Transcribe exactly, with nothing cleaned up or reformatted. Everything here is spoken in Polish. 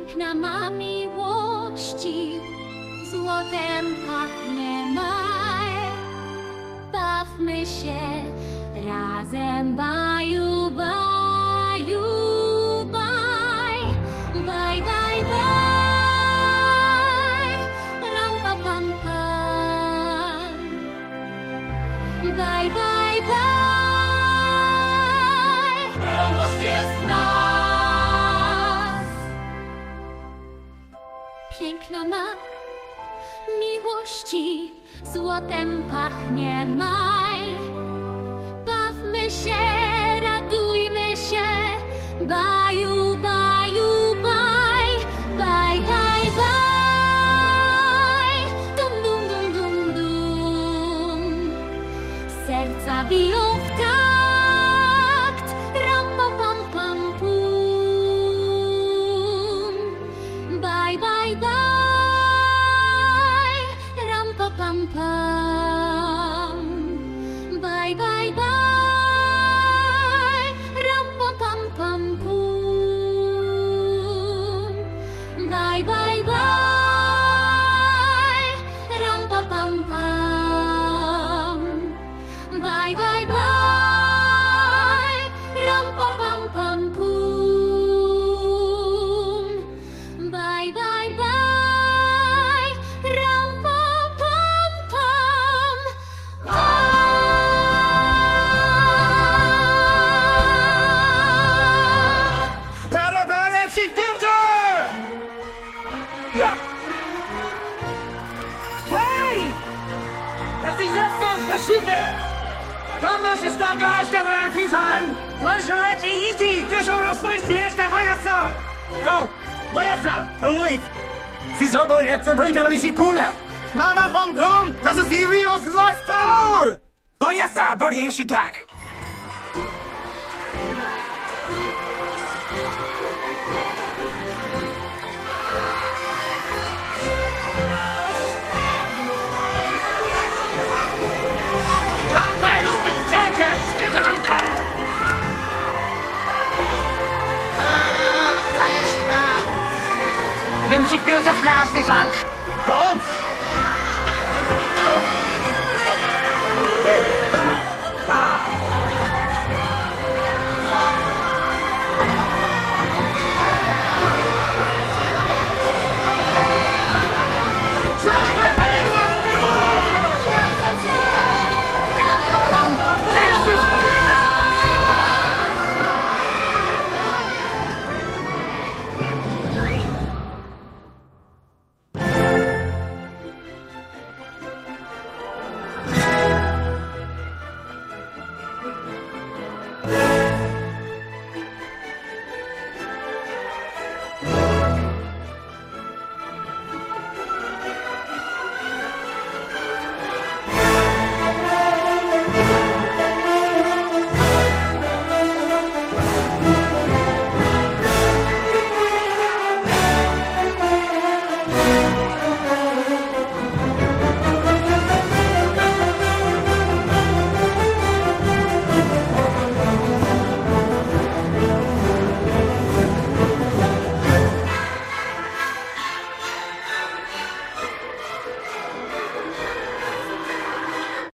Piękna ma miłości, złotem pachnie maj. Bawmy się razem, baju, baju, baj, baj, baj, baj, ram, pa, pam, pam, baj, baj, baj, radość jest nas. Piękna ma miłości, złotem pachnie maj. Bawmy się, radujmy się, baju, baju, baj, baj, baj, baj, dum, dum, dum, dum, dum. Serca biją w takt, ram, pa, pam, pam, pum. Baj, baj, baj, ram, pa, pam, pam. Baj, baj, baj, ram, pa, pam, pam, pum. Baj, baj, baj, ram, pa, pam, pam. Baj, baj, baj, ram, pa, pam, pam, pum. Baj, baj, baj, ram, pa, pam, pam, Parawane Fighter! Ja! Hej! Das ist das Verschiedene! Thomas ist da gleich der Fisan! Was heute easy? Du schon was bist die erste Feuerzeug! Go! Feuerzeug! Ruhig! Sie soll wohl jetzt und bringt aber die Schikune! Mama vom Drum! Das ist die Rios Leuchtturm! Feuerzeug! Body ist die Tag! Nimm sich böse Flasche an! Komm!